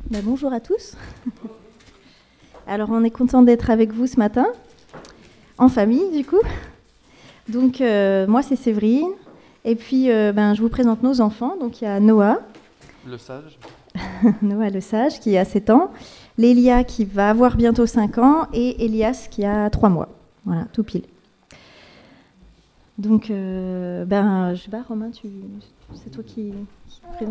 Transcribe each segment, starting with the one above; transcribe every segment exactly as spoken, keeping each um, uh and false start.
Bah, bonjour à tous. Alors, on est content d'être avec vous ce matin, en famille du coup. Donc, euh, moi, c'est Séverine. Et puis, euh, ben, je vous présente nos enfants. Donc, il y a Noah. Le sage. Noah le sage, qui a sept ans. Lélia, qui va avoir bientôt cinq ans. Et Elias, qui a trois mois. Voilà, tout pile. Donc, euh, ben, je sais pas, Romain, tu... c'est toi qui, qui te présente ?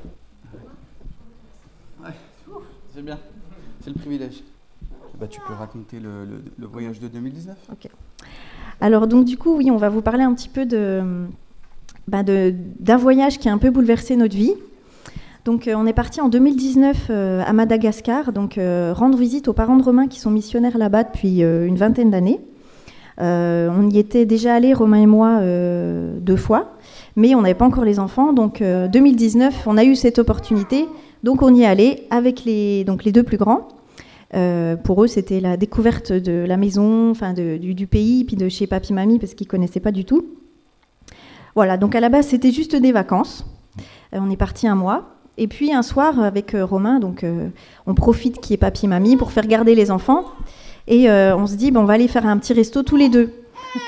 Ouais, c'est bien. C'est le privilège. Bah, tu peux raconter le, le, le voyage de deux mille dix-neuf. Ok. Alors, donc, du coup, oui, on va vous parler un petit peu de, bah, de, d'un voyage qui a un peu bouleversé notre vie. Donc, euh, on est parti en deux mille dix-neuf euh, à Madagascar, donc euh, rendre visite aux parents de Romain qui sont missionnaires là-bas depuis euh, une vingtaine d'années. Euh, on y était déjà allés, Romain et moi, euh, deux fois, mais on n'avait pas encore les enfants. Donc, euh, deux mille dix-neuf, on a eu cette opportunité. Donc, on y est allé avec les, donc, les deux plus grands. Euh, pour eux, c'était la découverte de la maison, enfin de, du, du pays, puis de chez papy-mamie, parce qu'ils ne connaissaient pas du tout. Voilà, donc à la base, c'était juste des vacances. Euh, on est parti un mois. Et puis, un soir, avec euh, Romain, donc, euh, on profite qu'il y ait papy-mamie pour faire garder les enfants. Et euh, on se dit, ben, on va aller faire un petit resto tous les deux.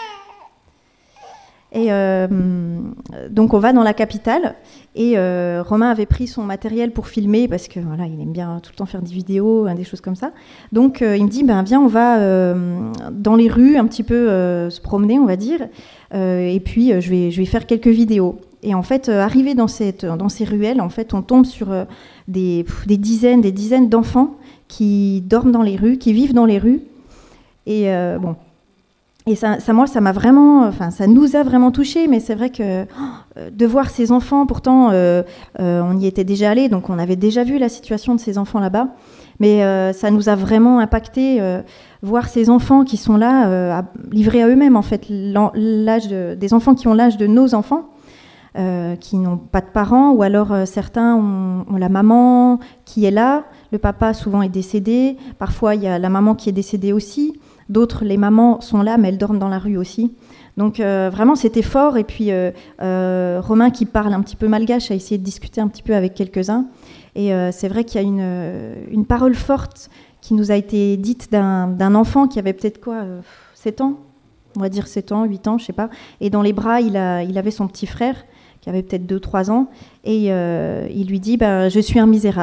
Et euh, donc, on va dans la capitale. Et euh, Romain avait pris son matériel pour filmer, parce que voilà, il aime bien tout le temps faire des vidéos, hein, des choses comme ça. Donc, euh, il me dit, ben, viens, on va euh, dans les rues, un petit peu euh, se promener, on va dire. Euh, et puis, euh, je vais, je vais faire quelques vidéos. Et en fait, euh, arrivé dans, cette, dans ces ruelles, en fait, on tombe sur euh, des, pff, des dizaines, des dizaines d'enfants qui dorment dans les rues, qui vivent dans les rues. Et euh, bon, et ça, ça, moi, ça m'a vraiment, enfin, ça nous a vraiment touchés. Mais c'est vrai que oh, de voir ces enfants, pourtant, euh, euh, on y était déjà allés, donc on avait déjà vu la situation de ces enfants là-bas. Mais euh, ça nous a vraiment impacté, euh, voir ces enfants qui sont là, euh, à, livrés à eux-mêmes, en fait, l'âge de, des enfants qui ont l'âge de nos enfants. Euh, qui n'ont pas de parents, ou alors euh, certains ont, ont la maman qui est là, le papa souvent est décédé, parfois il y a la maman qui est décédée aussi, d'autres les mamans sont là mais elles dorment dans la rue aussi. Donc euh, vraiment c'était fort, et puis euh, euh, Romain qui parle un petit peu malgache a essayé de discuter un petit peu avec quelques-uns, et euh, c'est vrai qu'il y a une, une parole forte qui nous a été dite d'un, d'un enfant qui avait peut-être quoi, euh, sept ans, on va dire sept ans, huit ans, je sais pas, et dans les bras il, a, il avait son petit frère qui avait peut-être deux trois ans, et euh, il lui dit ben, « je suis un misérable ».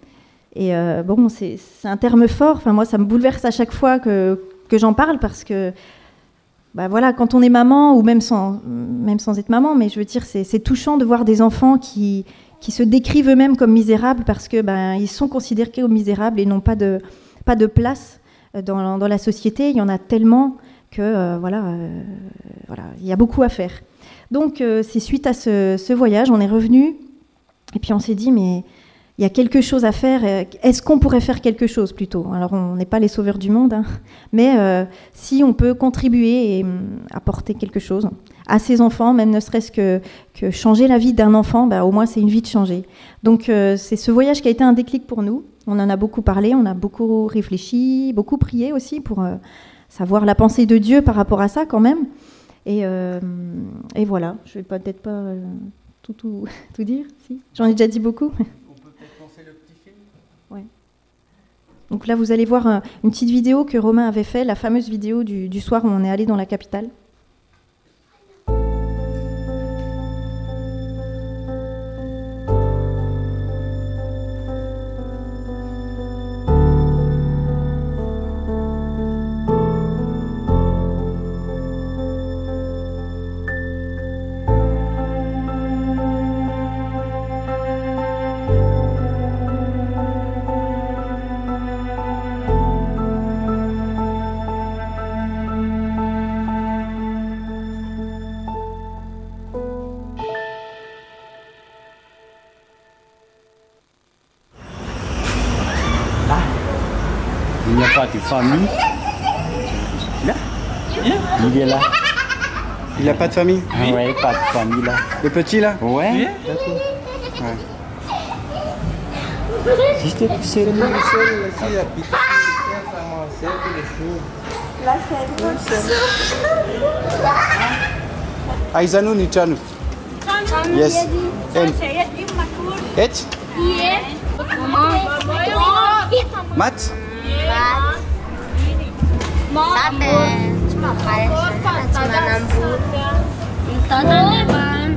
Et euh, bon, c'est, c'est un terme fort, enfin, moi ça me bouleverse à chaque fois que, que j'en parle, parce que ben, voilà, quand on est maman, ou même sans, même sans être maman, mais je veux dire, c'est, c'est touchant de voir des enfants qui, qui se décrivent eux-mêmes comme misérables, parce que ben, ils sont considérés comme misérables et n'ont pas de, pas de place dans, dans la société. Il y en a tellement que euh, voilà, euh, voilà, il y a beaucoup à faire. Donc, euh, c'est suite à ce, ce voyage, on est revenu, et puis on s'est dit, mais il y a quelque chose à faire, est-ce qu'on pourrait faire quelque chose plutôt ? Alors, on n'est pas les sauveurs du monde, hein, mais euh, si on peut contribuer et um, apporter quelque chose à ces enfants, même ne serait-ce que, que changer la vie d'un enfant, bah, au moins c'est une vie de changer. Donc, euh, c'est ce voyage qui a été un déclic pour nous. On en a beaucoup parlé, on a beaucoup réfléchi, beaucoup prié aussi pour euh, savoir la pensée de Dieu par rapport à ça quand même. Et, euh, et voilà, je ne vais peut-être pas euh, tout, tout, tout dire, si. J'en ai déjà dit beaucoup. On peut peut-être lancer le petit film ? Ouais. Donc là, vous allez voir euh, une petite vidéo que Romain avait fait, la fameuse vidéo du, du soir où on est allé dans la capitale. Il n'y a pas de famille. Là ? Il est là. Il n'a pas de famille ? Oui, ouais, pas de famille là. Le petit là ? Ouais. Oui. Ouais. Juste tout seul. Aizanu ni Chanu. Yes. And. Et? Mama. Maths? Sate, cuma kaya cuma enam puluh. Tonton depan.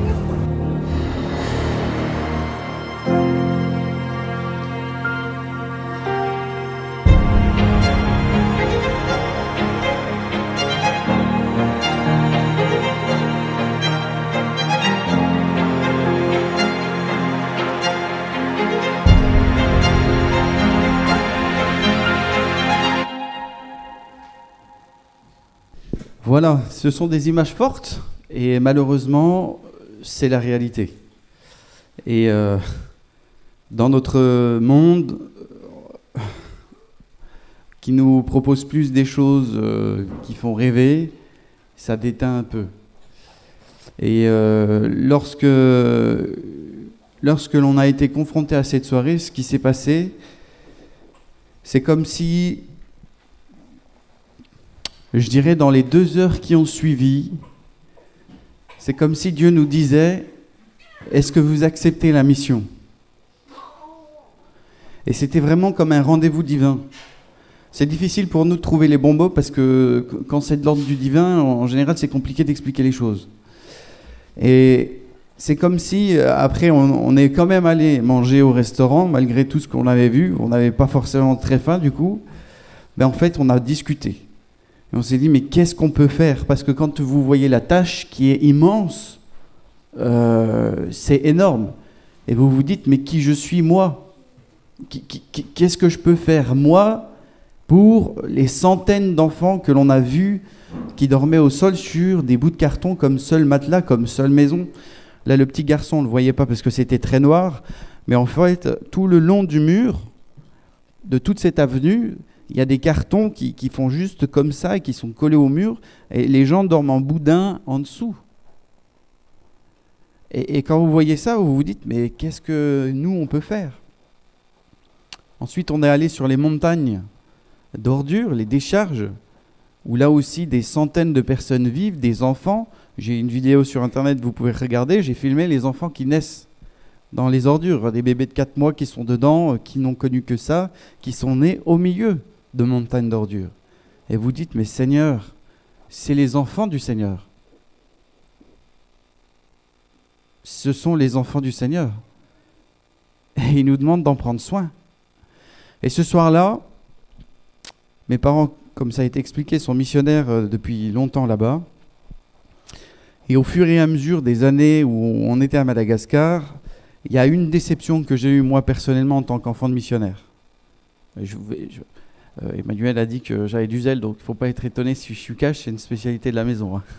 Voilà, ce sont des images fortes et malheureusement, c'est la réalité. Et euh, dans notre monde euh, qui nous propose plus des choses euh, qui font rêver, ça déteint un peu. Et euh, lorsque, lorsque l'on a été confronté à cette soirée, ce qui s'est passé, c'est comme si... Je dirais dans les deux heures qui ont suivi, c'est comme si Dieu nous disait « Est-ce que vous acceptez la mission ?» Et c'était vraiment comme un rendez-vous divin. C'est difficile pour nous de trouver les bons mots parce que quand c'est de l'ordre du divin, en général, c'est compliqué d'expliquer les choses. Et c'est comme si, après, on, on est quand même allé manger au restaurant, malgré tout ce qu'on avait vu. On n'avait pas forcément très faim, du coup. Ben, en fait, on a discuté. Et on s'est dit, mais qu'est-ce qu'on peut faire? Parce que quand vous voyez la tâche qui est immense, euh, c'est énorme. Et vous vous dites, mais qui je suis moi? Qu'est-ce que je peux faire moi pour les centaines d'enfants que l'on a vus qui dormaient au sol sur des bouts de carton comme seul matelas, comme seule maison? Là, le petit garçon, on ne le voyait pas parce que c'était très noir. Mais en fait, tout le long du mur, de toute cette avenue, il y a des cartons qui, qui font juste comme ça et qui sont collés au mur. Et les gens dorment en boudin en dessous. Et, et quand vous voyez ça, vous vous dites, mais qu'est-ce que nous, on peut faire? Ensuite, on est allé sur les montagnes d'ordures, les décharges, où là aussi, des centaines de personnes vivent, des enfants. J'ai une vidéo sur Internet, vous pouvez regarder. J'ai filmé les enfants qui naissent dans les ordures, des bébés de quatre mois qui sont dedans, qui n'ont connu que ça, qui sont nés au milieu de montagnes d'ordures. Et vous dites, mais Seigneur, c'est les enfants du Seigneur. Ce sont les enfants du Seigneur. Et il nous demande d'en prendre soin. Et ce soir-là, mes parents, comme ça a été expliqué, sont missionnaires depuis longtemps là-bas. Et au fur et à mesure des années où on était à Madagascar, il y a une déception que j'ai eue moi personnellement en tant qu'enfant de missionnaire. Je, je, euh, Emmanuel a dit que j'avais du zèle, donc il ne faut pas être étonné si je suis cash, c'est une spécialité de la maison. Hein.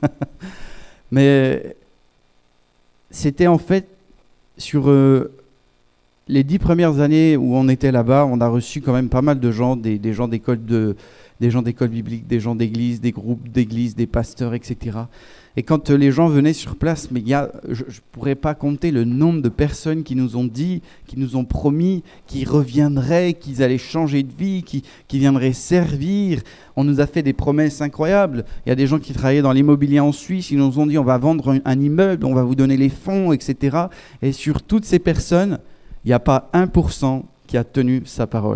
Mais c'était en fait sur euh, les dix premières années où on était là-bas, on a reçu quand même pas mal de gens, des, des gens d'école de, des gens d'école biblique, des gens d'église, des groupes d'église, des pasteurs, et cetera. Et quand les gens venaient sur place, mais y a, je ne pourrais pas compter le nombre de personnes qui nous ont dit, qui nous ont promis, qu'ils reviendraient, qu'ils allaient changer de vie, qui, qui viendraient servir. On nous a fait des promesses incroyables. Il y a des gens qui travaillaient dans l'immobilier en Suisse, ils nous ont dit on va vendre un, un immeuble, on va vous donner les fonds, et cetera. Et sur toutes ces personnes, il n'y a pas un pour cent qui a tenu sa parole.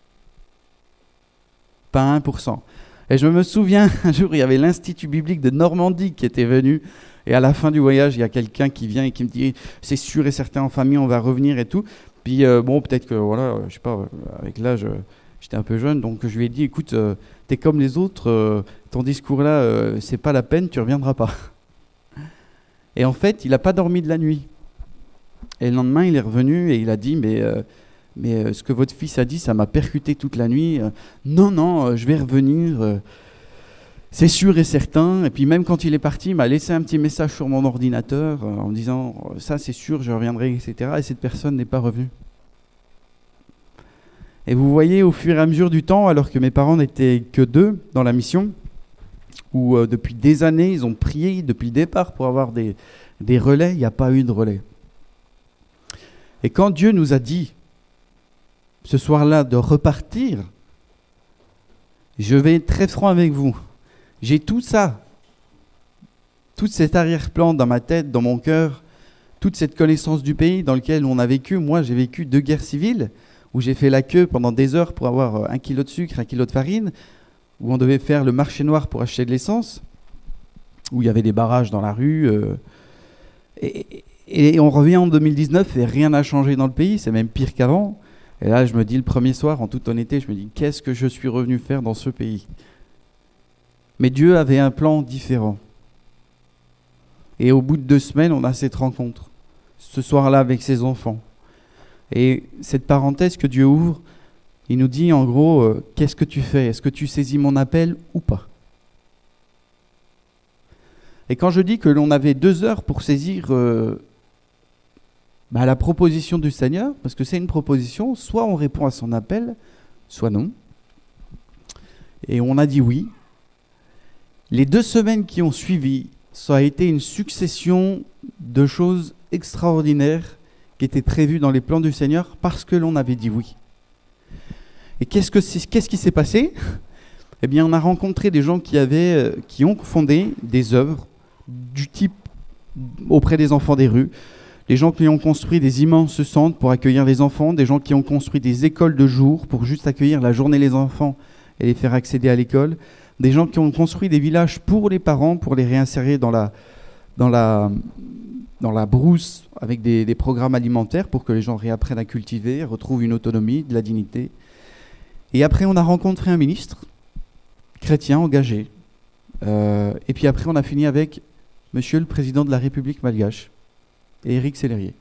Pas un pour cent. Et je me souviens, un jour, il y avait l'Institut biblique de Normandie qui était venu. Et à la fin du voyage, il y a quelqu'un qui vient et qui me dit « C'est sûr et certain, en famille, on va revenir et tout. » Puis euh, bon, peut-être que, voilà, je sais pas, avec l'âge, j'étais un peu jeune. Donc je lui ai dit « Écoute, euh, t'es comme les autres, euh, ton discours-là, euh, c'est pas la peine, tu reviendras pas. » Et en fait, il n'a pas dormi de la nuit. Et le lendemain, il est revenu et il a dit « Mais... Euh, Mais euh, ce que votre fils a dit, ça m'a percuté toute la nuit. Euh, non, non, euh, je vais revenir. Euh, c'est sûr et certain. » Et puis même quand il est parti, il m'a laissé un petit message sur mon ordinateur euh, en me disant « Ça, c'est sûr, je reviendrai, et cetera » Et cette personne n'est pas revenue. Et vous voyez, au fur et à mesure du temps, alors que mes parents n'étaient que deux dans la mission, où euh, depuis des années, ils ont prié depuis le départ pour avoir des, des relais, il n'y a pas eu de relais. Et quand Dieu nous a dit ce soir-là de repartir, je vais être très franc avec vous. J'ai tout ça, tout cet arrière-plan dans ma tête, dans mon cœur, toute cette connaissance du pays dans lequel on a vécu. Moi, j'ai vécu deux guerres civiles où j'ai fait la queue pendant des heures pour avoir un kilo de sucre, un kilo de farine, où on devait faire le marché noir pour acheter de l'essence, où il y avait des barrages dans la rue. Euh, et, et on revient en deux mille dix-neuf et rien n'a changé dans le pays, c'est même pire qu'avant. Et là, je me dis, le premier soir, en toute honnêteté, je me dis, qu'est-ce que je suis revenu faire dans ce pays ? Mais Dieu avait un plan différent. Et au bout de deux semaines, on a cette rencontre, ce soir-là avec ses enfants. Et cette parenthèse que Dieu ouvre, il nous dit en gros, euh, qu'est-ce que tu fais ? Est-ce que tu saisis mon appel ou pas ? Et quand je dis que l'on avait deux heures pour saisir euh, bah, la proposition du Seigneur, parce que c'est une proposition, soit on répond à son appel, soit non. Et on a dit oui. Les deux semaines qui ont suivi, ça a été une succession de choses extraordinaires qui étaient prévues dans les plans du Seigneur parce que l'on avait dit oui. Et qu'est-ce, que c'est, qu'est-ce qui s'est passé ? Eh bien, on a rencontré des gens qui, avaient, qui ont fondé des œuvres du type auprès des enfants des rues, des gens qui ont construit des immenses centres pour accueillir les enfants, des gens qui ont construit des écoles de jour pour juste accueillir la journée les enfants et les faire accéder à l'école, des gens qui ont construit des villages pour les parents, pour les réinsérer dans la, dans la, dans la brousse avec des, des programmes alimentaires pour que les gens réapprennent à cultiver, retrouvent une autonomie, de la dignité. Et après, on a rencontré un ministre chrétien engagé. Euh, et puis après, on a fini avec Monsieur le Président de la République malgache et Éric Sellerier.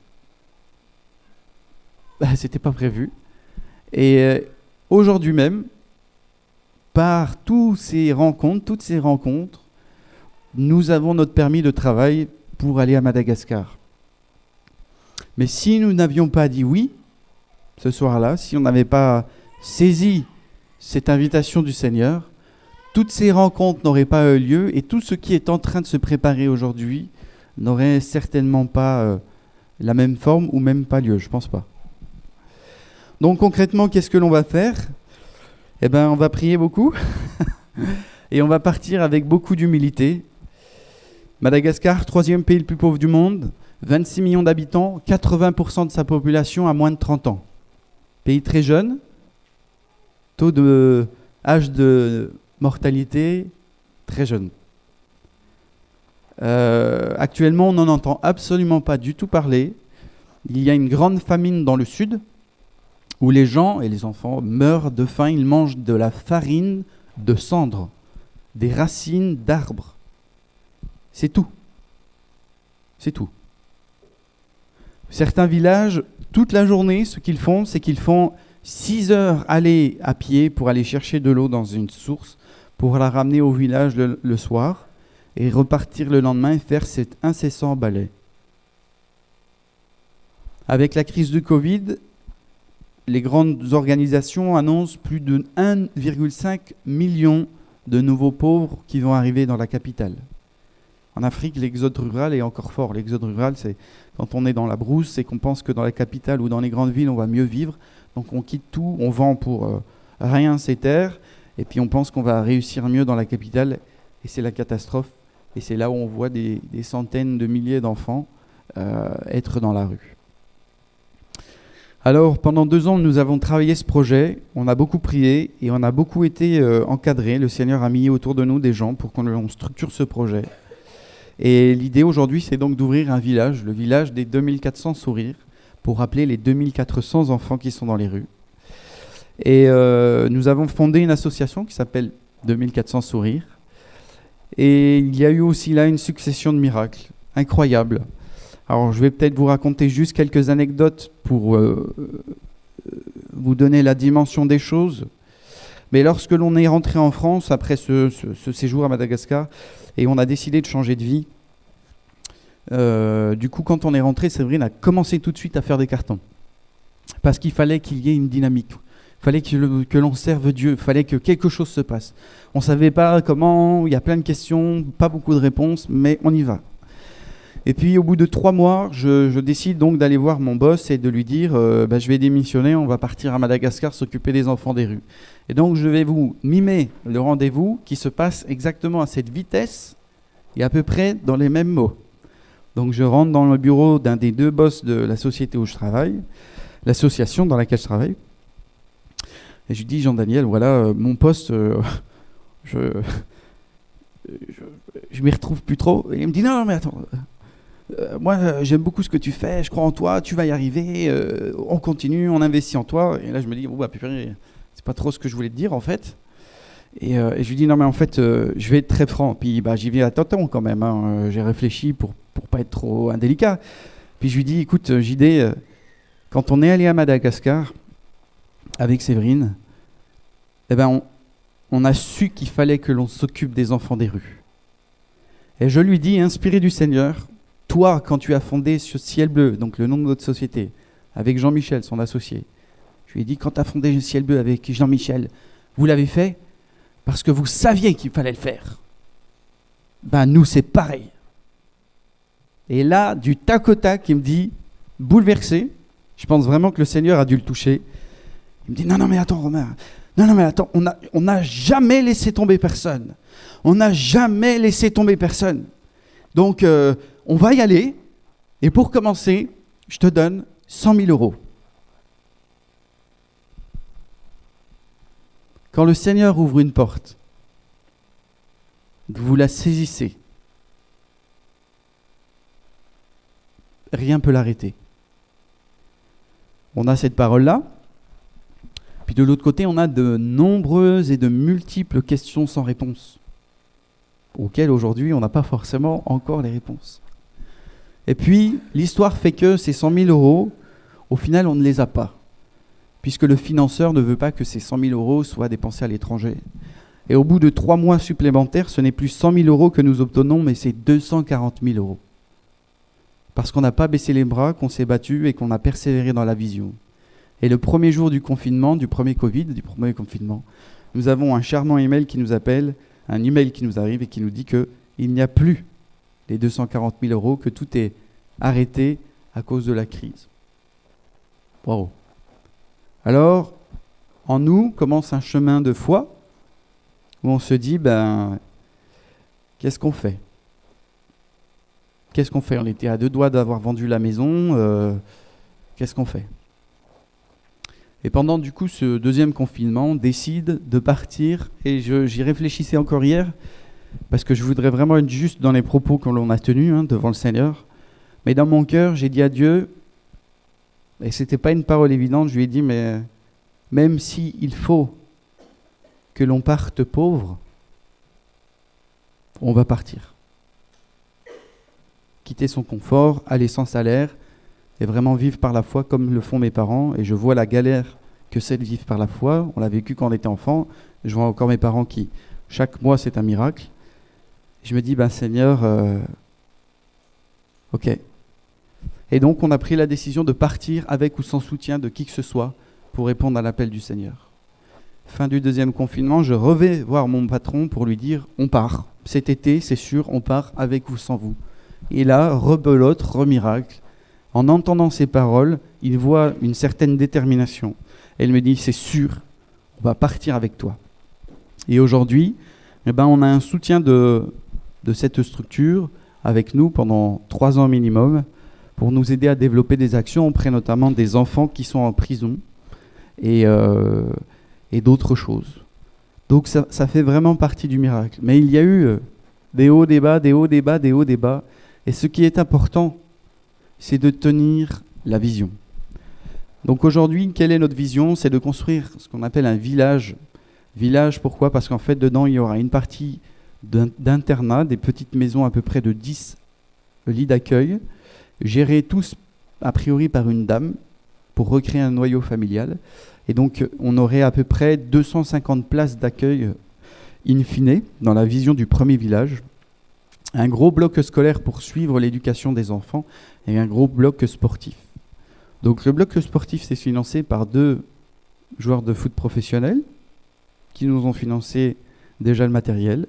Bah, c'était pas prévu. Et euh, aujourd'hui même, par tous ces rencontres, toutes ces rencontres, nous avons notre permis de travail pour aller à Madagascar. Mais si nous n'avions pas dit oui, ce soir-là, si on n'avait pas saisi cette invitation du Seigneur, toutes ces rencontres n'auraient pas eu lieu et tout ce qui est en train de se préparer aujourd'hui n'aurait certainement pas euh, la même forme ou même pas lieu, je ne pense pas. Donc concrètement, qu'est-ce que l'on va faire ? Eh bien, on va prier beaucoup et on va partir avec beaucoup d'humilité. Madagascar, troisième pays le plus pauvre du monde, vingt-six millions d'habitants, quatre-vingts pour cent de sa population a moins de trente ans. Pays très jeune, taux de âge de mortalité très jeune. Euh, actuellement, on n'en entend absolument pas du tout parler. Il y a une grande famine dans le sud, où les gens et les enfants meurent de faim, ils mangent de la farine de cendre, des racines d'arbres. C'est tout. C'est tout. Certains villages, toute la journée, ce qu'ils font, c'est qu'ils font six heures aller à pied pour aller chercher de l'eau dans une source, pour la ramener au village le, le soir, et repartir le lendemain et faire cet incessant balai. Avec la crise du Covid, les grandes organisations annoncent plus de un virgule cinq million de nouveaux pauvres qui vont arriver dans la capitale. En Afrique, l'exode rural est encore fort. L'exode rural, c'est quand on est dans la brousse et qu'on pense que dans la capitale ou dans les grandes villes, on va mieux vivre. Donc on quitte tout, on vend pour euh, rien ses terres, et puis on pense qu'on va réussir mieux dans la capitale, et c'est la catastrophe. Et c'est là où on voit des, des centaines de milliers d'enfants euh, être dans la rue. Alors, pendant deux ans, nous avons travaillé ce projet, on a beaucoup prié et on a beaucoup été euh, encadrés. Le Seigneur a mis autour de nous des gens pour qu'on on structure ce projet. Et l'idée aujourd'hui, c'est donc d'ouvrir un village, le village des deux mille quatre cents sourires, pour rappeler les deux mille quatre cents enfants qui sont dans les rues. Et euh, nous avons fondé une association qui s'appelle deux mille quatre cents sourires. Et il y a eu aussi là une succession de miracles incroyables. Alors, je vais peut-être vous raconter juste quelques anecdotes pour euh, vous donner la dimension des choses. Mais lorsque l'on est rentré en France, après ce, ce, ce séjour à Madagascar, et on a décidé de changer de vie, euh, du coup, quand on est rentré, Séverine a commencé tout de suite à faire des cartons. Parce qu'il fallait qu'il y ait une dynamique. Il fallait que, le, que l'on serve Dieu. Il fallait que quelque chose se passe. On ne savait pas comment, il y a plein de questions, pas beaucoup de réponses, mais on y va. Et puis au bout de trois mois, je, je décide donc d'aller voir mon boss et de lui dire euh, bah, je vais démissionner, on va partir à Madagascar s'occuper des enfants des rues. Et donc je vais vous mimer le rendez-vous qui se passe exactement à cette vitesse et à peu près dans les mêmes mots. Donc je rentre dans le bureau d'un des deux boss de la société où je travaille, l'association dans laquelle je travaille, Et je lui dis, Jean-Daniel, voilà, euh, mon poste, euh, je, je, je m'y retrouve plus trop. Et il me dit, non, non mais attends, euh, moi euh, j'aime beaucoup ce que tu fais, je crois en toi, tu vas y arriver, euh, on continue, on investit en toi. Et là je me dis, bon, bah, purée, c'est pas trop ce que je voulais te dire en fait. Et, euh, et je lui dis, non mais en fait, euh, je vais être très franc. Puis bah, j'y vais à tâtons quand même, hein. euh, j'ai réfléchi pour, pour pas être trop indélicat. Puis je lui dis, écoute, J D, euh, quand on est allé à Madagascar, avec Séverine, eh ben on, on a su qu'il fallait que l'on s'occupe des enfants des rues. Et je lui dis, inspiré du Seigneur, toi, quand tu as fondé ce Ciel Bleu, donc le nom de notre société, avec Jean-Michel, son associé, je lui ai dit, quand tu as fondé le Ciel Bleu avec Jean-Michel, vous l'avez fait parce que vous saviez qu'il fallait le faire. Ben nous, c'est pareil. Et là, du tac au tac, il me dit, bouleversé, je pense vraiment que le Seigneur a dû le toucher. Il me dit, non, non, mais attends, Romain, non, non, mais attends, on n'a on a jamais laissé tomber personne. On n'a jamais laissé tomber personne. Donc, euh, on va y aller. Et pour commencer, je te donne cent mille euros. Quand le Seigneur ouvre une porte, vous la saisissez, rien ne peut l'arrêter. On a cette parole-là. Puis de l'autre côté, on a de nombreuses et de multiples questions sans réponse, auxquelles aujourd'hui, on n'a pas forcément encore les réponses. Et puis, l'histoire fait que ces cent mille euros, au final, on ne les a pas, puisque le financeur ne veut pas que ces cent mille euros soient dépensés à l'étranger. Et au bout de trois mois supplémentaires, ce n'est plus cent mille euros que nous obtenons, mais c'est deux cent quarante mille euros. Parce qu'on n'a pas baissé les bras, qu'on s'est battu et qu'on a persévéré dans la vision. Et le premier jour du confinement, du premier Covid, du premier confinement, nous avons un charmant email qui nous appelle, un email qui nous arrive et qui nous dit qu'il n'y a plus les deux cent quarante mille euros, que tout est arrêté à cause de la crise. Wow. Alors, en nous commence un chemin de foi où on se dit, ben, qu'est-ce qu'on fait ? Qu'est-ce qu'on fait ? On était à deux doigts d'avoir vendu la maison, euh, qu'est-ce qu'on fait ? Et pendant du coup ce deuxième confinement, on décide de partir, et je, j'y réfléchissais encore hier, parce que je voudrais vraiment être juste dans les propos que l'on a tenus hein, devant le Seigneur. Mais dans mon cœur, j'ai dit à Dieu, et ce n'était pas une parole évidente, je lui ai dit, mais même s'il faut que l'on parte pauvre, on va partir. Quitter son confort, aller sans salaire, et vraiment vivre par la foi comme le font mes parents. Et je vois la galère que c'est de vivre par la foi. On l'a vécu quand on était enfant. Je vois encore mes parents qui, chaque mois, c'est un miracle. Je me dis, ben Seigneur, euh, ok. Et donc, on a pris la décision de partir avec ou sans soutien de qui que ce soit pour répondre à l'appel du Seigneur. Fin du deuxième confinement, je revais voir mon patron pour lui dire, on part. Cet été, c'est sûr, on part avec ou sans vous. Et là, rebelote, remiracle. En entendant ces paroles, il voit une certaine détermination. Elle me dit, c'est sûr, on va partir avec toi. Et aujourd'hui, eh ben, on a un soutien de, de cette structure avec nous pendant trois ans minimum pour nous aider à développer des actions auprès notamment des enfants qui sont en prison et, euh, et d'autres choses. Donc ça, ça fait vraiment partie du miracle. Mais il y a eu des hauts, des bas, des hauts, des bas, des hauts, des bas. Et ce qui est important, c'est de tenir la vision. Donc aujourd'hui, quelle est notre vision ? C'est de construire ce qu'on appelle un village. Village, pourquoi ? Parce qu'en fait, dedans, il y aura une partie d'internat, des petites maisons à peu près de dix lits d'accueil, gérés tous a priori par une dame, pour recréer un noyau familial. Et donc, on aurait à peu près deux cent cinquante places d'accueil in fine, dans la vision du premier village. Un gros bloc scolaire pour suivre l'éducation des enfants et un gros bloc sportif. Donc le bloc sportif, c'est financé par deux joueurs de foot professionnels qui nous ont financé déjà le matériel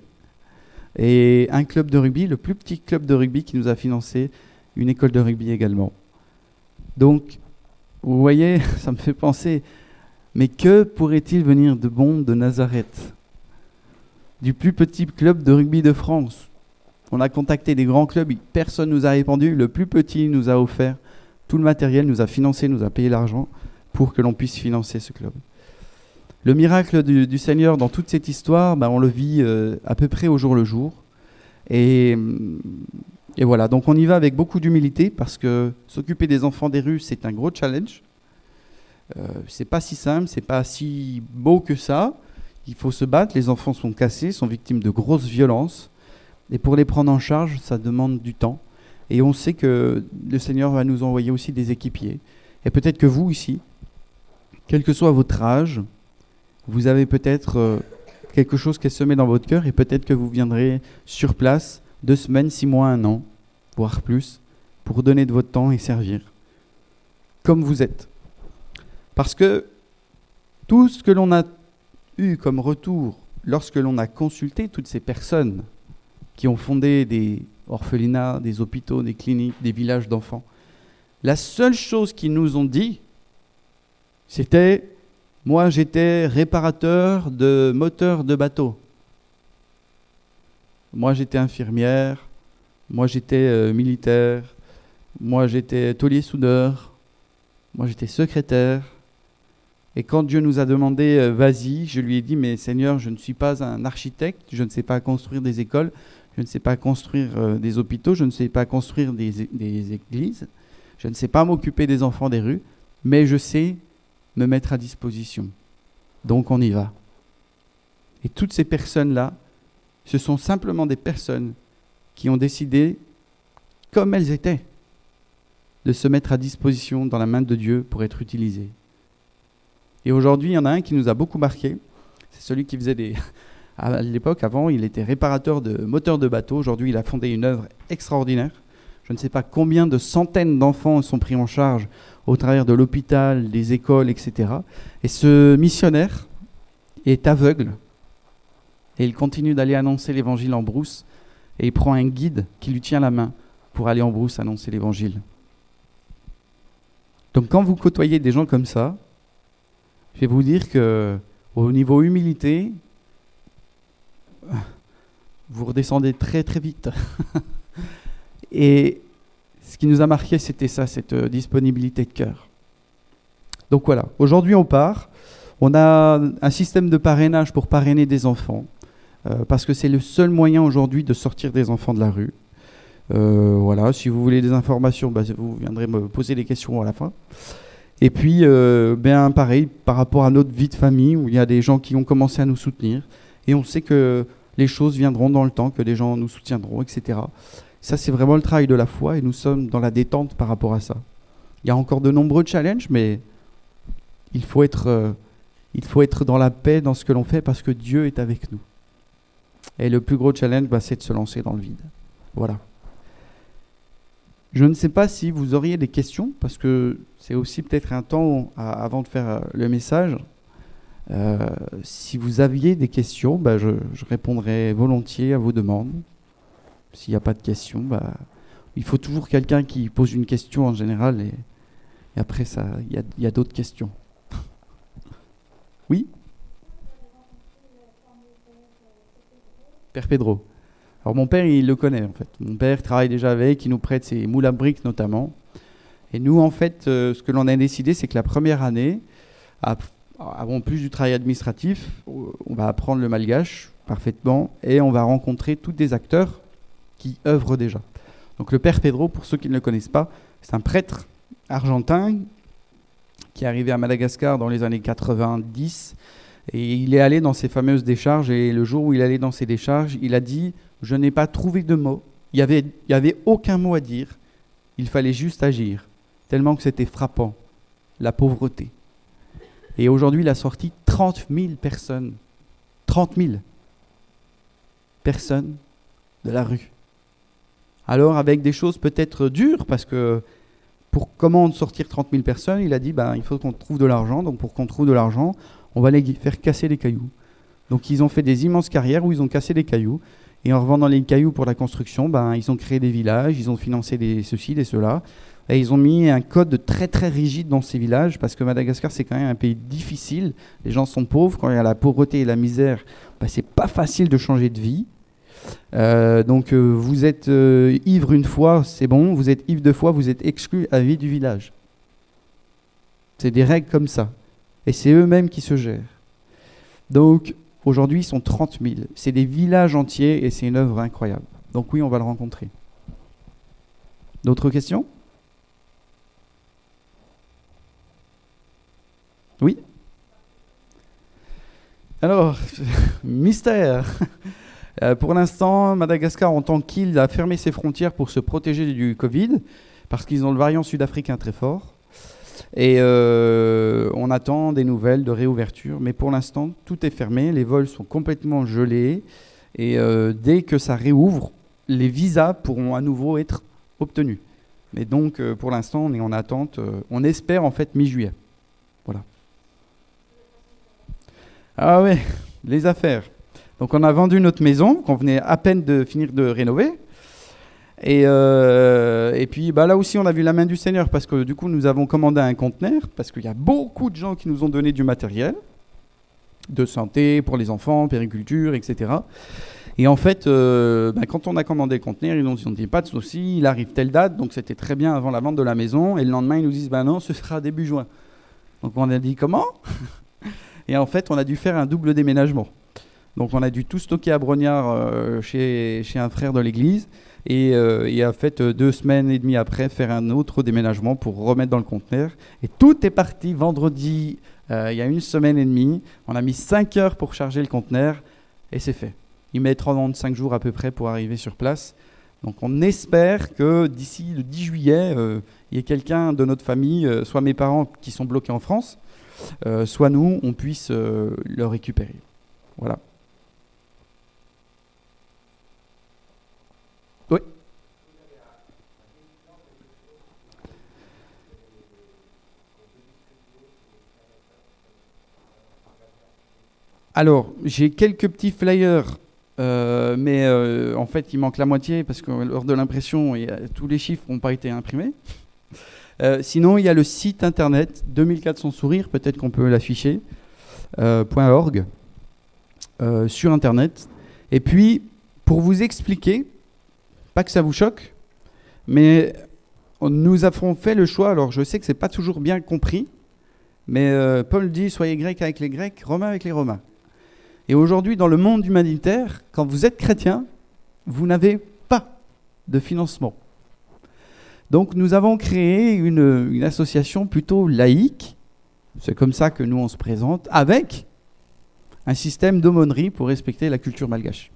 et un club de rugby, le plus petit club de rugby qui nous a financé une école de rugby également. Donc, vous voyez, ça me fait penser, mais que pourrait-il venir de bon de Nazareth ? Du plus petit club de rugby de France. On a contacté des grands clubs, personne ne nous a répondu. Le plus petit nous a offert tout le matériel, nous a financé, nous a payé l'argent pour que l'on puisse financer ce club. Le miracle du, du Seigneur dans toute cette histoire, ben, on le vit euh, à peu près au jour le jour. Et, et voilà, donc on y va avec beaucoup d'humilité parce que s'occuper des enfants des rues, c'est un gros challenge. Euh, c'est pas si simple, c'est pas si beau que ça. Il faut se battre, les enfants sont cassés, sont victimes de grosses violences. Et pour les prendre en charge, ça demande du temps. Et on sait que le Seigneur va nous envoyer aussi des équipiers. Et peut-être que vous ici, quel que soit votre âge, vous avez peut-être euh, quelque chose qui est semé dans votre cœur et peut-être que vous viendrez sur place deux semaines, six mois, un an, voire plus, pour donner de votre temps et servir, comme vous êtes. Parce que tout ce que l'on a eu comme retour lorsque l'on a consulté toutes ces personnes qui ont fondé des orphelinats, des hôpitaux, des cliniques, des villages d'enfants, la seule chose qu'ils nous ont dit, c'était « Moi, j'étais réparateur de moteurs de bateaux. Moi, j'étais infirmière. Moi, j'étais euh, militaire. Moi, j'étais taulier-soudeur. Moi, j'étais secrétaire. Et quand Dieu nous a demandé euh, « Vas-y », je lui ai dit « Mais Seigneur, je ne suis pas un architecte. Je ne sais pas construire des écoles. Je ne sais pas construire euh, des hôpitaux. Je ne sais pas construire des, des églises. Je ne sais pas m'occuper des enfants des rues. Mais je sais me mettre à disposition. Donc on y va. » Et toutes ces personnes-là, ce sont simplement des personnes qui ont décidé, comme elles étaient, de se mettre à disposition dans la main de Dieu pour être utilisées. Et aujourd'hui, il y en a un qui nous a beaucoup marqué. C'est celui qui faisait des... À l'époque, avant, il était réparateur de moteurs de bateaux. Aujourd'hui, il a fondé une œuvre extraordinaire. Je ne sais pas combien de centaines d'enfants sont pris en charge au travers de l'hôpital, des écoles, et cetera. Et ce missionnaire est aveugle. Et il continue d'aller annoncer l'évangile en brousse. Et il prend un guide qui lui tient la main pour aller en brousse annoncer l'évangile. Donc quand vous côtoyez des gens comme ça, je vais vous dire qu'au niveau humilité, vous redescendez très très vite. Et ce qui nous a marqué, c'était ça, cette euh, disponibilité de cœur. Donc voilà, aujourd'hui on part. On a un système de parrainage pour parrainer des enfants, euh, parce que c'est le seul moyen aujourd'hui de sortir des enfants de la rue. Euh, voilà, si vous voulez des informations, bah, vous viendrez me poser des questions à la fin. Et puis, euh, ben, pareil, par rapport à notre vie de famille, où il y a des gens qui ont commencé à nous soutenir, et on sait que les choses viendront dans le temps, que des gens nous soutiendront, et cetera. Ça, c'est vraiment le travail de la foi, et nous sommes dans la détente par rapport à ça. Il y a encore de nombreux challenges, mais il faut être, euh, il faut être dans la paix dans ce que l'on fait, parce que Dieu est avec nous. Et le plus gros challenge, bah, c'est de se lancer dans le vide. Voilà. Je ne sais pas si vous auriez des questions, parce que c'est aussi peut-être un temps à, avant de faire euh, le message. Euh, si vous aviez des questions, bah, je, je répondrai volontiers à vos demandes. S'il n'y a pas de questions, bah, il faut toujours quelqu'un qui pose une question en général, et, et après, il y a, y a d'autres questions. Oui ? Père Pedro. Alors mon père, il le connaît en fait. Mon père travaille déjà avec, il nous prête ses moules à briques notamment. Et nous, en fait, euh, ce que l'on a décidé, c'est que la première année, avant plus du travail administratif, on va apprendre le malgache parfaitement et on va rencontrer tous des acteurs qui œuvrent déjà. Donc le Père Pedro, pour ceux qui ne le connaissent pas, c'est un prêtre argentin qui est arrivé à Madagascar dans les années quatre-vingt-dix et il est allé dans ces fameuses décharges et le jour où il allait dans ces décharges, il a dit « Je n'ai pas trouvé de mots, il n'y avait, il y avait aucun mot à dire, il fallait juste agir », tellement que c'était frappant, la pauvreté. Et aujourd'hui, il a sorti trente mille personnes, trente mille personnes de la rue. Alors, avec des choses peut-être dures, parce que pour comment sortir trente mille personnes, il a dit ben, il faut qu'on trouve de l'argent. Donc, pour qu'on trouve de l'argent, on va les faire casser les cailloux. Donc, ils ont fait des immenses carrières où ils ont cassé les cailloux. Et en revendant les cailloux pour la construction, ben, ils ont créé des villages, ils ont financé des ceci, des cela. Et ils ont mis un code très très rigide dans ces villages, parce que Madagascar, c'est quand même un pays difficile. Les gens sont pauvres. Quand il y a la pauvreté et la misère, ben, c'est pas facile de changer de vie. Euh, donc euh, vous êtes euh, ivre une fois, c'est bon, vous êtes ivre deux fois, vous êtes exclu à vie du village. C'est des règles comme ça. Et c'est eux-mêmes qui se gèrent. Donc, aujourd'hui, ils sont trente mille. C'est des villages entiers et c'est une œuvre incroyable. Donc oui, on va le rencontrer. D'autres questions ? Oui ? Alors, mystère. Euh, pour l'instant, Madagascar, en tant qu'île, a fermé ses frontières pour se protéger du Covid, parce qu'ils ont le variant sud-africain très fort. Et euh, on attend des nouvelles de réouverture, mais pour l'instant, tout est fermé, les vols sont complètement gelés, et euh, dès que ça réouvre, les visas pourront à nouveau être obtenus. Mais donc, euh, pour l'instant, on est en attente, euh, on espère en fait mi-juillet. Voilà. Ah ouais, les affaires. Donc on a vendu notre maison, qu'on venait à peine de finir de rénover. Et, euh, et puis bah, là aussi on a vu la main du Seigneur, parce que du coup nous avons commandé un conteneur, parce qu'il y a beaucoup de gens qui nous ont donné du matériel, de santé, pour les enfants, périculture, et cetera. Et en fait, euh, bah, quand on a commandé le conteneur, ils nous ont dit pas de souci, il arrive telle date, donc c'était très bien avant la vente de la maison. Et le lendemain ils nous disent bah non, ce sera début juin. Donc on a dit comment ? Et en fait on a dû faire un double déménagement. Donc on a dû tout stocker à Brognard euh, chez, chez un frère de l'église et, euh, et a fait euh, deux semaines et demie après faire un autre déménagement pour remettre dans le conteneur. Et tout est parti vendredi, euh, il y a une semaine et demie. On a mis cinq heures pour charger le conteneur et c'est fait. Il met trente-cinq jours à peu près pour arriver sur place. Donc on espère que d'ici le dix juillet, euh, il y ait quelqu'un de notre famille, euh, soit mes parents qui sont bloqués en France, euh, soit nous, on puisse euh, le récupérer. Voilà. Oui. Alors, j'ai quelques petits flyers, euh, mais euh, en fait, il manque la moitié parce que lors de l'impression, il y a- tous les chiffres n'ont pas été imprimés. Euh, sinon, il y a le site internet deux mille quatre cents sourires, peut-être qu'on peut l'afficher, euh, .org, euh, sur internet. Et puis, pour vous expliquer, pas que ça vous choque, mais on- nous avons fait le choix, alors je sais que c'est pas toujours bien compris, mais euh, Paul dit soyez grecs avec les Grecs, romains avec les Romains. Et aujourd'hui, dans le monde humanitaire, quand vous êtes chrétien, vous n'avez pas de financement. Donc nous avons créé une, une association plutôt laïque, c'est comme ça que nous on se présente, avec un système d'aumônerie pour respecter la culture malgache.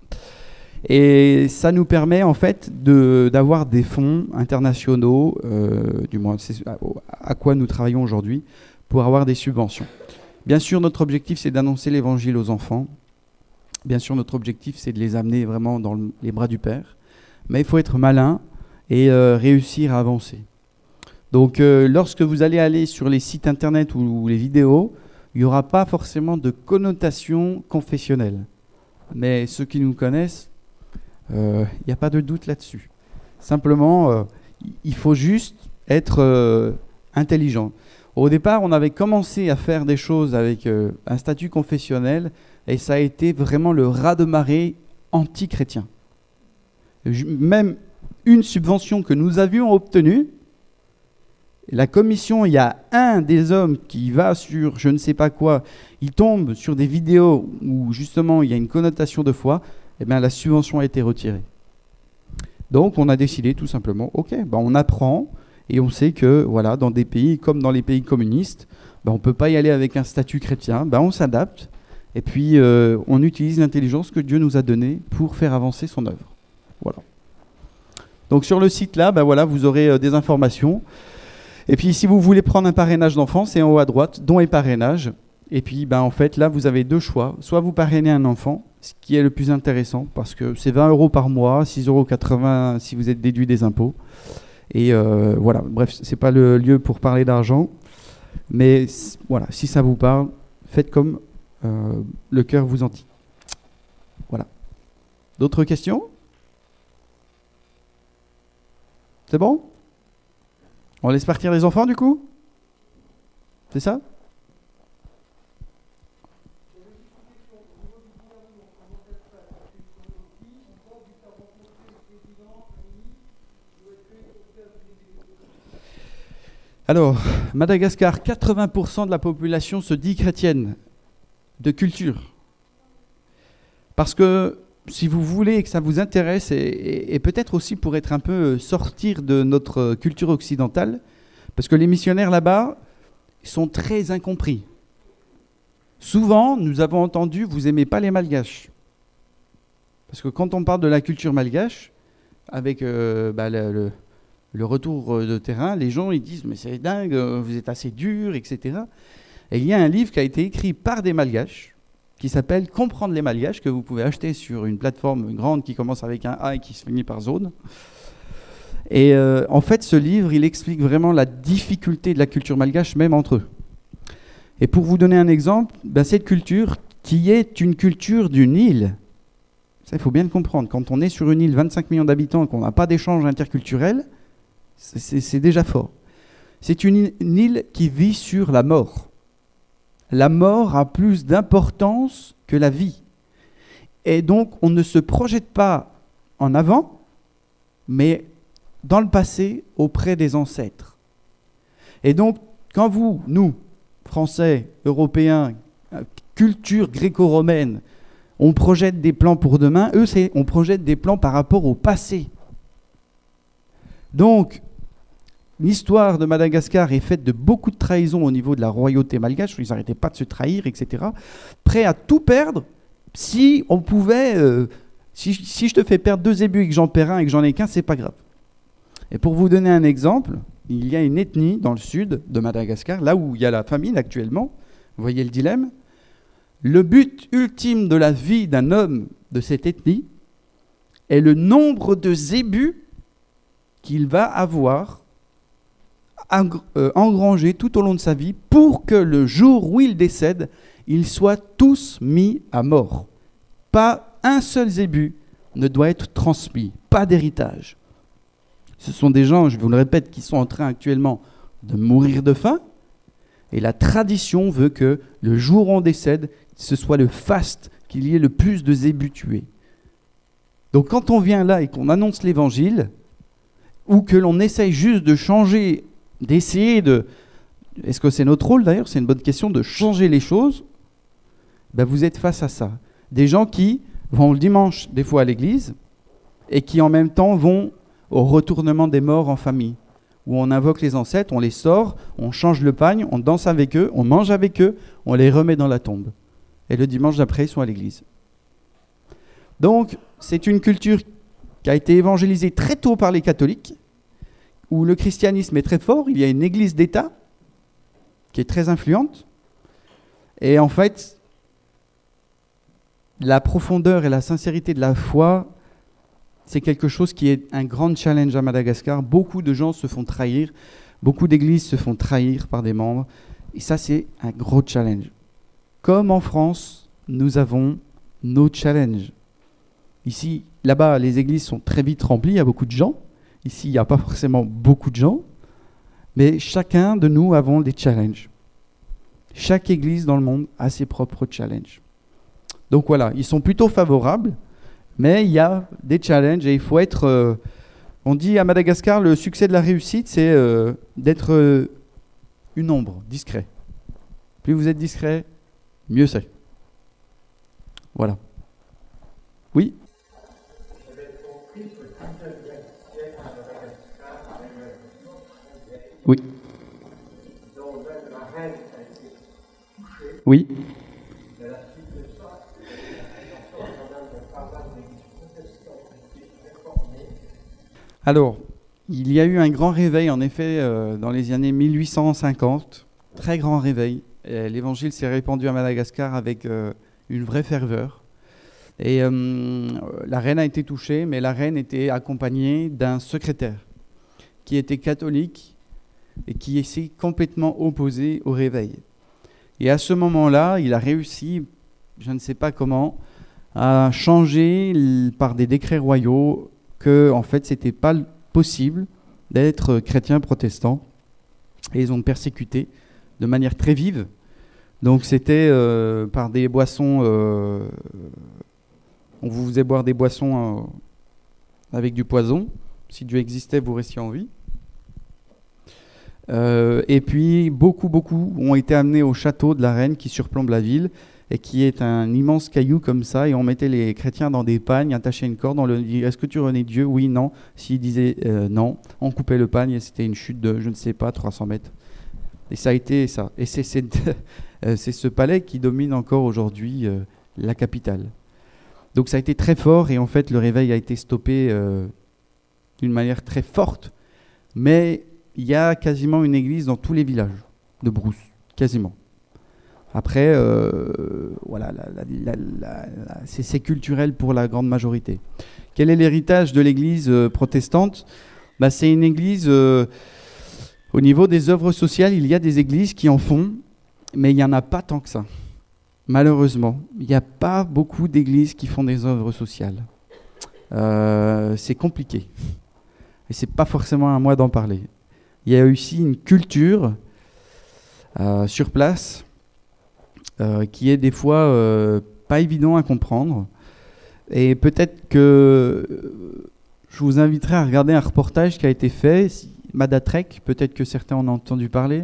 Et ça nous permet en fait de, d'avoir des fonds internationaux, euh, du moins c'est à, à quoi nous travaillons aujourd'hui, pour avoir des subventions. Bien sûr, notre objectif c'est d'annoncer l'évangile aux enfants. Bien sûr, notre objectif c'est de les amener vraiment dans le- les bras du Père. Mais il faut être malin et euh, réussir à avancer. Donc euh, lorsque vous allez aller sur les sites internet ou, ou les vidéos, il n'y aura pas forcément de connotation confessionnelle. Mais ceux qui nous connaissent, il euh, n'y a pas de doute là-dessus. Simplement, euh, il faut juste être euh, intelligent. Au départ, on avait commencé à faire des choses avec euh, un statut confessionnel et ça a été vraiment le raz-de-marée anti-chrétien. Je- Même une subvention que nous avions obtenue, la commission, il y a un des hommes qui va sur je ne sais pas quoi, il tombe sur des vidéos où justement il y a une connotation de foi, et bien la subvention a été retirée. Donc on a décidé tout simplement, ok, ben on apprend et on sait que voilà, dans des pays comme dans les pays communistes, ben on ne peut pas y aller avec un statut chrétien, ben on s'adapte et puis euh, on utilise l'intelligence que Dieu nous a donnée pour faire avancer son œuvre. Voilà. Donc sur le site là, ben voilà, vous aurez euh, des informations. Et puis si vous voulez prendre un parrainage d'enfant, c'est en haut à droite, dons et parrainage. Et puis ben, en fait là vous avez deux choix. Soit vous parrainez un enfant, ce qui est le plus intéressant, parce que c'est vingt euros par mois, six euros quatre-vingts si vous êtes déduit des impôts. Et euh, voilà, bref, c'est pas le lieu pour parler d'argent. Mais c- voilà, si ça vous parle, faites comme euh, le cœur vous en dit. Voilà. D'autres questions ? C'est bon ? On laisse partir les enfants du coup ? C'est ça ? Alors, Madagascar, quatre-vingts pour cent de la population se dit chrétienne. de culture. Parce que si vous voulez et que ça vous intéresse, et, et, et peut-être aussi pour être un peu sortir de notre culture occidentale, parce que les missionnaires là-bas sont très incompris. Souvent, nous avons entendu « vous n'aimez pas les malgaches ». Parce que quand on parle de la culture malgache, avec euh, bah, le, le, le retour de terrain, les gens ils disent « mais c'est dingue, vous êtes assez dur, et cetera » Et il y a un livre qui a été écrit par des malgaches, qui s'appelle « Comprendre les malgaches », que vous pouvez acheter sur une plateforme grande qui commence avec un A et qui se finit par zone. Et euh, en fait, ce livre, il explique vraiment la difficulté de la culture malgache, même entre eux. Et pour vous donner un exemple, ben cette culture, qui est une culture d'une île, ça, il faut bien le comprendre. Quand on est sur une île, vingt-cinq millions d'habitants, et qu'on n'a pas d'échange interculturel, c'est, c'est, c'est déjà fort. C'est une, une île qui vit sur la mort. La mort a plus d'importance que la vie. Et donc, on ne se projette pas en avant, mais dans le passé, auprès des ancêtres. Et donc, quand vous, nous, Français, Européens, culture gréco-romaine, on projette des plans pour demain, eux, c'est, on projette des plans par rapport au passé. Donc, l'histoire de Madagascar est faite de beaucoup de trahisons au niveau de la royauté malgache, ils n'arrêtaient pas de se trahir, et cetera. Prêts à tout perdre si on pouvait... Euh, si, si je te fais perdre deux zébus et que j'en perds un et que j'en ai qu'un, c'est pas grave. Et pour vous donner un exemple, il y a une ethnie dans le sud de Madagascar, là où il y a la famine actuellement, vous voyez le dilemme. Le but ultime de la vie d'un homme de cette ethnie est le nombre de zébus qu'il va avoir engrangés tout au long de sa vie pour que le jour où il décède, ils soient tous mis à mort. Pas un seul zébu ne doit être transmis, pas d'héritage. Ce sont des gens, je vous le répète, qui sont en train actuellement de mourir de faim. Et la tradition veut que le jour où on décède, ce soit le faste, qu'il y ait le plus de zébus tués. Donc quand on vient là et qu'on annonce l'évangile, ou que l'on essaye juste de changer, d'essayer de... Est-ce que c'est notre rôle d'ailleurs? C'est une bonne question de changer les choses. Ben, vous êtes face à ça. Des gens qui vont le dimanche, des fois à l'église, et qui en même temps vont au retournement des morts en famille, où on invoque les ancêtres, on les sort, on change le pagne, on danse avec eux, on mange avec eux, on les remet dans la tombe. Et le dimanche d'après, ils sont à l'église. Donc, c'est une culture qui a été évangélisée très tôt par les catholiques, où le christianisme est très fort, il y a une église d'État qui est très influente, et en fait, la profondeur et la sincérité de la foi, c'est quelque chose qui est un grand challenge à Madagascar. Beaucoup de gens se font trahir, beaucoup d'églises se font trahir par des membres, et ça, c'est un gros challenge. Comme en France, nous avons nos challenges. Ici, là-bas, les églises sont très vite remplies, il y a beaucoup de gens. Ici, il n'y a pas forcément beaucoup de gens, mais chacun de nous avons des challenges. Chaque église dans le monde a ses propres challenges. Donc voilà, ils sont plutôt favorables, mais il y a des challenges et il faut être... Euh, on dit à Madagascar, le succès de la réussite, c'est euh, d'être euh, une ombre, discret. Plus vous êtes discret, mieux c'est. Voilà. Oui ? Oui. Oui. Alors, il y a eu un grand réveil, en effet, euh, dans les années mille huit cent cinquante. Très grand réveil. Et l'évangile s'est répandu à Madagascar avec euh, une vraie ferveur. Et euh, la reine a été touchée, mais la reine était accompagnée d'un secrétaire qui était catholique et qui s'est complètement opposé au réveil. Et à ce moment-là, il a réussi, je ne sais pas comment, à changer par des décrets royaux que, en fait, c'était pas possible d'être chrétien protestant. Et ils ont persécuté de manière très vive. Donc c'était euh, par des boissons, euh, on vous faisait boire des boissons euh, avec du poison. Si Dieu existait, vous restiez en vie. Euh, et puis beaucoup, beaucoup ont été amenés au château de la reine qui surplombe la ville. et qui est un immense caillou comme ça, et on mettait les chrétiens dans des pagnes, attachait une corde, on leur dit « Est-ce que tu renais Dieu ?» Oui, non. S'ils disaient euh, non, on coupait le pagne et c'était une chute de, je ne sais pas, trois cents mètres. Et ça a été ça. Et c'est, c'est, c'est ce palais qui domine encore aujourd'hui euh, la capitale. Donc ça a été très fort, et en fait le réveil a été stoppé euh, d'une manière très forte. Mais il y a quasiment une église dans tous les villages de Brousse, quasiment. Après, euh, voilà, la, la, la, la, la, c'est, c'est culturel pour la grande majorité. Quel est l'héritage de l'église euh, protestante ? Bah, c'est une église, euh, au niveau des œuvres sociales, il y a des églises qui en font, mais il n'y en a pas tant que ça. Malheureusement, il n'y a pas beaucoup d'églises qui font des œuvres sociales. Euh, c'est compliqué. Et ce n'est pas forcément à moi d'en parler. Il y a aussi une culture euh, sur place euh, qui est des fois euh, pas évident à comprendre. Et peut-être que euh, je vous inviterai à regarder un reportage qui a été fait, Madatrek, peut-être que certains en ont entendu parler.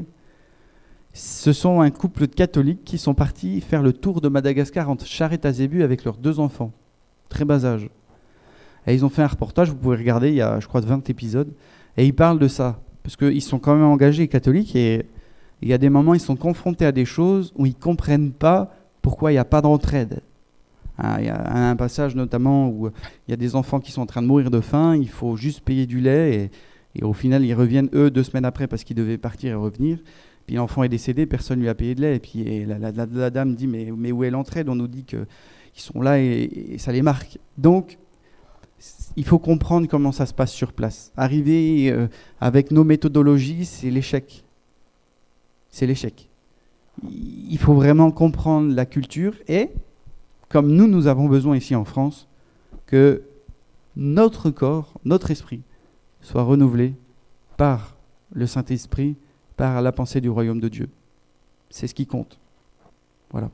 Ce sont un couple de catholiques qui sont partis faire le tour de Madagascar en charrette à zébu avec leurs deux enfants, très bas âge. Et ils ont fait un reportage, vous pouvez regarder, il y a je crois vingt épisodes, et ils parlent de ça, parce qu'ils sont quand même engagés catholiques, et il y a des moments, ils sont confrontés à des choses où ils ne comprennent pas pourquoi il n'y a pas d'entraide. Hein, il y a un passage notamment où il y a des enfants qui sont en train de mourir de faim, il faut juste payer du lait, et, et au final, ils reviennent, eux, deux semaines après, parce qu'ils devaient partir et revenir. Puis l'enfant est décédé, personne ne lui a payé de lait, et puis et la, la, la, la dame dit, mais, mais où est l'entraide ? On nous dit qu'ils sont là, et, et ça les marque. Donc, il faut comprendre comment ça se passe sur place. Arriver euh, avec nos méthodologies, c'est l'échec. C'est l'échec. Il faut vraiment comprendre la culture et, comme nous, nous avons besoin ici en France, que notre corps, notre esprit, soit renouvelé par le Saint-Esprit, par la pensée du royaume de Dieu. C'est ce qui compte. Voilà.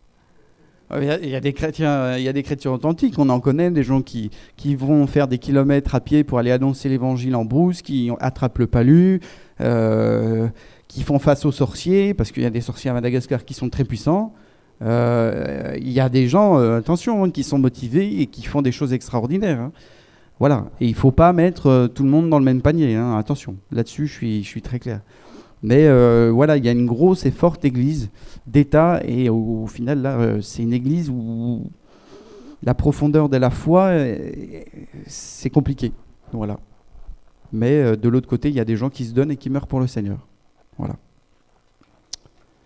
Il y, a, il y a des chrétiens, il y a des chrétiens authentiques, on en connaît, des gens qui, qui vont faire des kilomètres à pied pour aller annoncer l'évangile en brousse, qui attrapent le palu, euh, qui font face aux sorciers, parce qu'il y a des sorciers à Madagascar qui sont très puissants. Euh, il y a des gens, euh, attention, hein, qui sont motivés et qui font des choses extraordinaires. Hein. Voilà. Et il ne faut pas mettre euh, tout le monde dans le même panier. Hein. Attention, là-dessus, je suis, je suis très clair. Mais euh, voilà, il y a une grosse et forte église d'État, et au, au final, là, euh, c'est une église où la profondeur de la foi, euh, c'est compliqué. Voilà. Mais euh, de l'autre côté, il y a des gens qui se donnent et qui meurent pour le Seigneur. Voilà.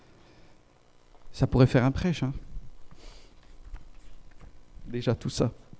Ça pourrait faire un prêche, hein. Déjà tout ça.